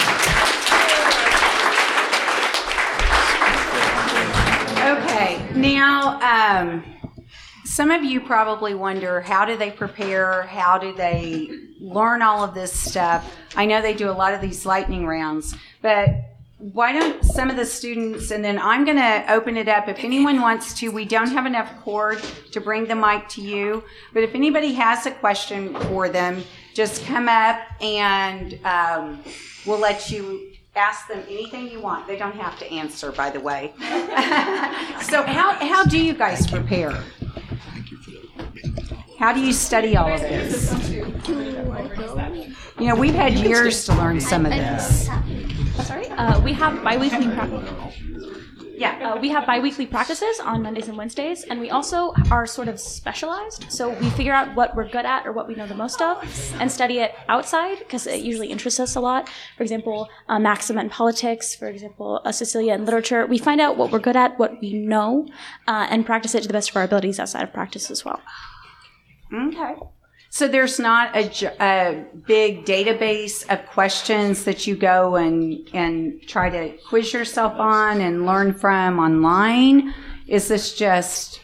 Okay, now some of you probably wonder, how do they prepare? How do they learn all of this stuff? I know they do a lot of these lightning rounds, but why don't some of the students, and then I'm going to open it up. If anyone wants to, we don't have enough cord to bring the mic to you, but if anybody has a question for them, just come up and we'll let you ask them anything you want. They don't have to answer, by the way. So how do you guys prepare? How do you study all of this? You know, we've had years to learn some of this. Sorry? We have bi-weekly practices. We have bi-weekly practices on Mondays and Wednesdays, and we also are sort of specialized. So we figure out what we're good at or what we know the most of and study it outside because it usually interests us a lot. For example, Maxima in politics, for example, Cecilia in literature. We find out what we're good at, what we know, and practice it to the best of our abilities outside of practice as well. Okay. So there's not a big database of questions that you go and try to quiz yourself on and learn from online? Is this just...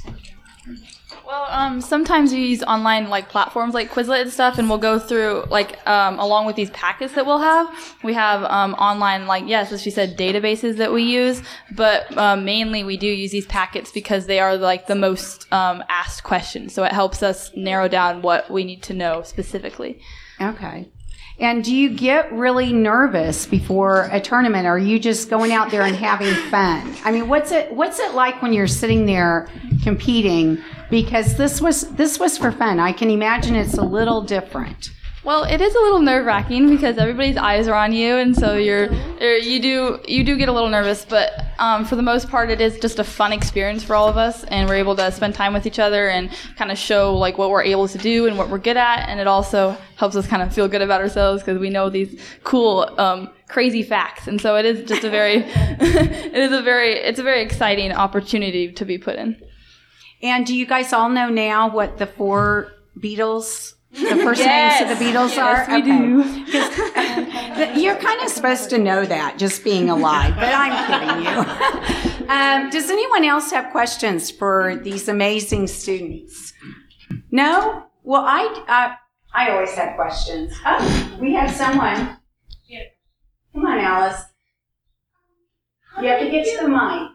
Well, sometimes we use online like platforms like Quizlet and stuff, and we'll go through like along with these packets that we'll have. We have online as she said, databases that we use, but mainly we do use these packets because they are like the most asked questions. So it helps us narrow down what we need to know specifically. Okay. And do you get really nervous before a tournament? Or are you just going out there and having fun? I mean, what's it like when you're sitting there competing? Because this was for fun. I can imagine it's a little different. Well, it is a little nerve-wracking because everybody's eyes are on you, and so you do get a little nervous. But for the most part, it is just a fun experience for all of us, and we're able to spend time with each other and kind of show like what we're able to do and what we're good at. And it also helps us kind of feel good about ourselves because we know these cool, crazy facts. And so it is just a very very exciting opportunity to be put in. And do you guys all know now what the four Beatles? The first names of the Beatles are? Yes, we do. You're kind of supposed to know that, just being alive, but I'm kidding you. Does anyone else have questions for these amazing students? No? Well, I always have questions. Oh, we have someone. Come on, Alice. You have to get to the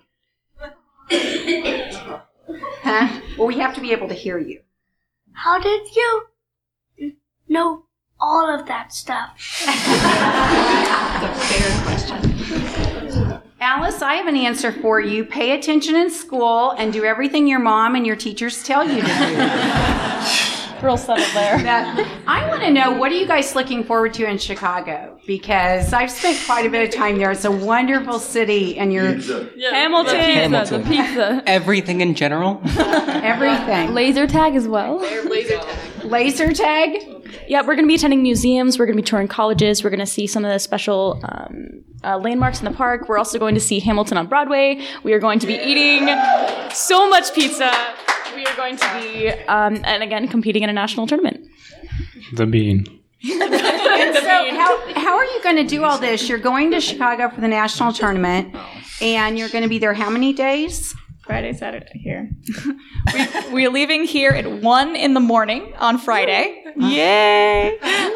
mic. Huh? Well, we have to be able to hear you. How did you know all of that stuff? That's a fair question. Alice, I have an answer for you. Pay attention in school and do everything your mom and your teachers tell you to do. Real subtle there. I want to know, what are you guys looking forward to in Chicago? Because I've spent quite a bit of time there. It's a wonderful city, and you're Hamilton. The pizza. Everything in general. Everything. Laser tag as well. Laser tag? Yeah, we're going to be attending museums. We're going to be touring colleges. We're going to see some of the special landmarks in the park. We're also going to see Hamilton on Broadway. We are going to be eating so much pizza. We are going to be, and again, competing in a national tournament. The bean. And so how are you going to do all this? You're going to Chicago for the national tournament, and you're going to be there how many days? Friday, Saturday, here. We're leaving here at 1 in the morning on Friday. Yay!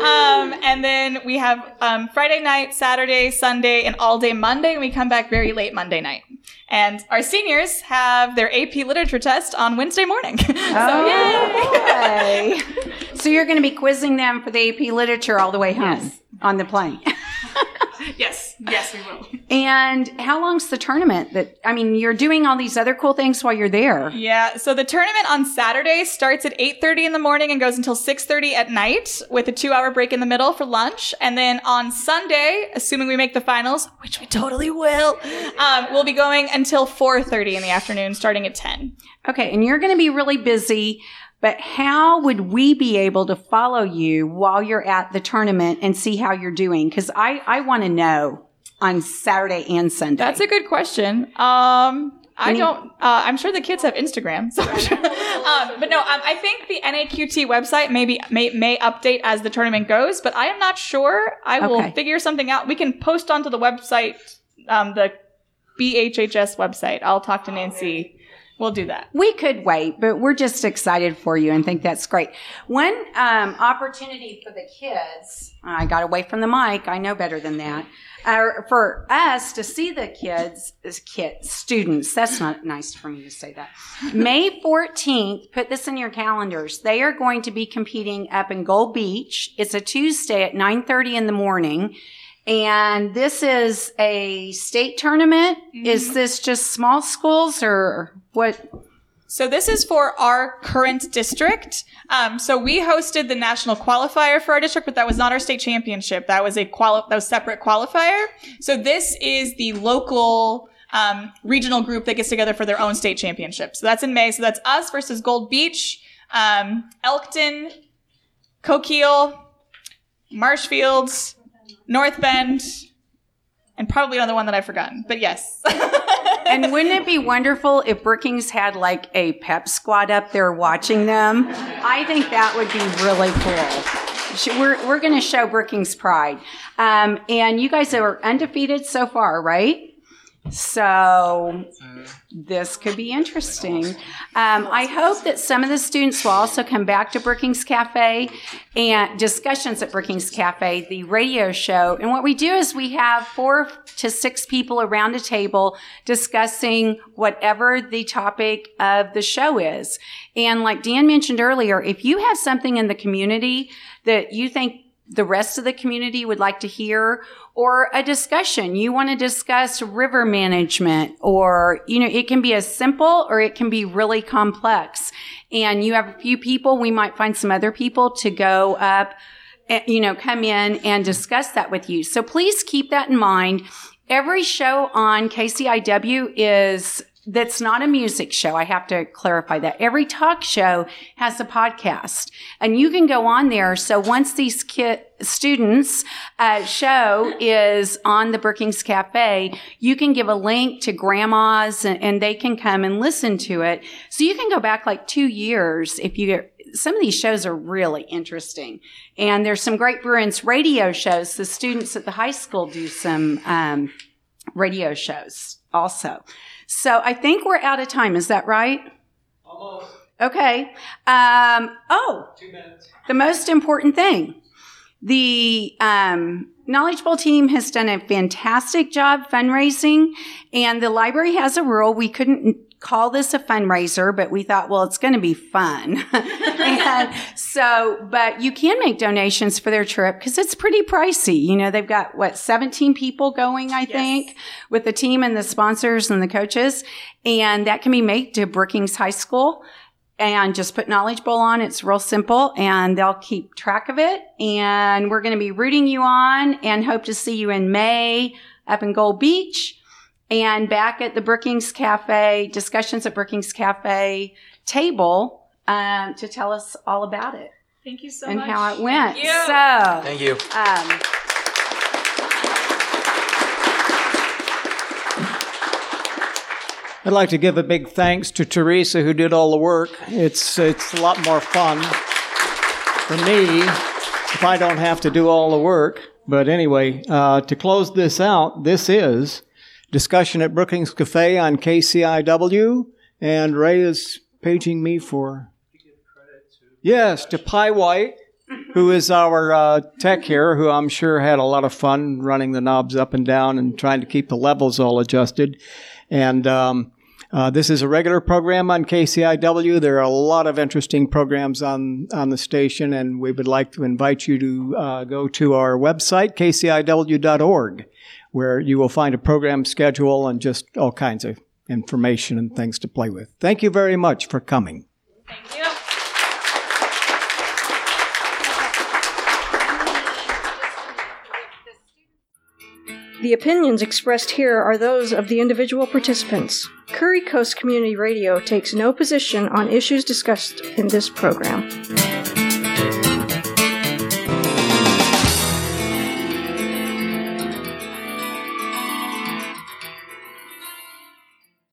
And then we have Friday night, Saturday, Sunday, and all day Monday, and we come back very late Monday night. And our seniors have their AP literature test on Wednesday morning. So yay! So you're going to be quizzing them for the AP literature all the way home on the plane. Yes, we will. And how long's the tournament? You're doing all these other cool things while you're there. Yeah, so the tournament on Saturday starts at 8:30 in the morning and goes until 6:30 at night with a 2-hour break in the middle for lunch. And then on Sunday, assuming we make the finals, which we totally will, we'll be going until 4:30 in the afternoon, starting at 10. Okay, and you're going to be really busy. But how would we be able to follow you while you're at the tournament and see how you're doing? Because I want to know on Saturday and Sunday. That's a good question. I'm sure the kids have Instagram. So but no, I think the NAQT website may update as the tournament goes, but I am not sure. I will figure something out. We can post onto the website, the BHHS website. I'll talk to Nancy. We'll do that. We could wait, but we're just excited for you and think that's great. One opportunity for the kids, I got away from the mic, I know better than that, for us to see the students, that's not nice for me to say that. May 14th, put this in your calendars, they are going to be competing up in Gold Beach. It's a Tuesday at 9:30 in the morning. And this is a state tournament. Is this just small schools or what? So this is for our current district. So we hosted the national qualifier for our district, but that was not our state championship. That was separate qualifier. So this is the local regional group that gets together for their own state championship. So that's in May. So that's us versus Gold Beach, Elkton, Coquille, Marshfields, North Bend, and probably another one that I've forgotten. But yes. And wouldn't it be wonderful if Brookings had like a pep squad up there watching them? I think that would be really cool. We're going to show Brookings pride. And you guys are undefeated so far, right? So this could be interesting. I hope that some of the students will also come back to Brookings Cafe and discussions at Brookings Cafe, the radio show. And what we do is we have 4 to 6 people around a table discussing whatever the topic of the show is. And like Dan mentioned earlier, if you have something in the community that you think the rest of the community would like to hear, or a discussion. You want to discuss river management, or, it can be as simple or it can be really complex. And you have a few people, we might find some other people to go up, come in and discuss that with you. So please keep that in mind. Every show on KCIW that's not a music show. I have to clarify that. Every talk show has a podcast, and you can go on there. So once these students' show is on the Brookings Cafe, you can give a link to grandmas and they can come and listen to it. So you can go back like 2 years if you get. Some of these shows are really interesting. And there's some great Bruins radio shows. The students at the high school do some radio shows also. So I think we're out of time. Is that right? Almost. Okay. 2 minutes. The most important thing. The Knowledge Bowl team has done a fantastic job fundraising, and the library has a rule. We couldn't call this a fundraiser, but we thought, well, it's going to be fun. But you can make donations for their trip because it's pretty pricey. They've got, 17 people going, I think, with the team and the sponsors and the coaches. And that can be made to Brookings High School. And just put Knowledge Bowl on. It's real simple, and they'll keep track of it. And we're going to be rooting you on and hope to see you in May up in Gold Beach. And back at the Brookings Cafe, discussions at Brookings Cafe table to tell us all about it. Thank you so much. And how it Thank went. you. Thank you. I'd like to give a big thanks to Teresa, who did all the work. It's a lot more fun for me if I don't have to do all the work. But anyway, to close this out, this is Discussion at Brookings Cafe on KCIW, and Ray is paging me for... Yes, to Pi White, who is our tech here, who I'm sure had a lot of fun running the knobs up and down and trying to keep the levels all adjusted. And this is a regular program on KCIW. There are a lot of interesting programs on the station, and we would like to invite you to go to our website, kciw.org, where you will find a program schedule and just all kinds of information and things to play with. Thank you very much for coming. Thank you. The opinions expressed here are those of the individual participants. Curry Coast Community Radio takes no position on issues discussed in this program.